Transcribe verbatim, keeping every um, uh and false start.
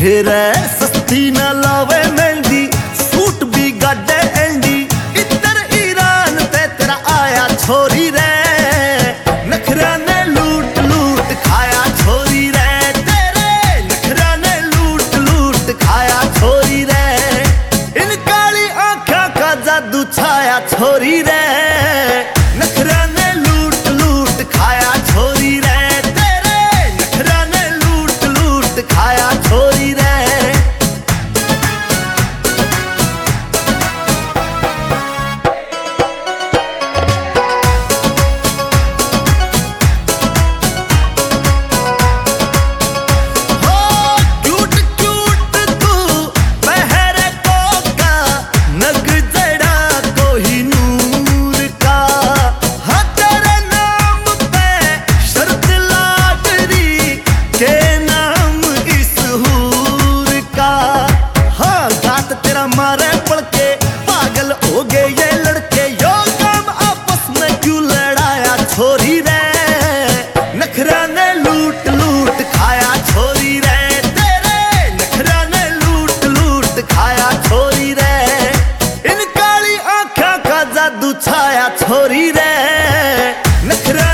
हेरे सस्ती न लावे मेहंदी, सूट भी गाडे एंडी। इधर ईरान ते तेरा आया छोरी रे, नखरा ने लूट लूट खाया छोरी रे। तेरे नखरा ने लूट लूट खाया छोरी रे। इन काली आँखों का जादू छाया छोरी रे, नखरा ने लूट लूट खाया छोरी रे। तेरे नखरा ने लूट लूट खाया छोरी रे। तेरा मारे पड़ के पागल हो गए ये लड़के, यो काम आपस में क्यों लड़ाया छोरी रे। नखरा ने लूट लूट खाया छोरी रे। तेरे नखरा ने लूट लूट खाया छोरी रे। इन काली आँखों का जादू छाया छोरी रे, नखरा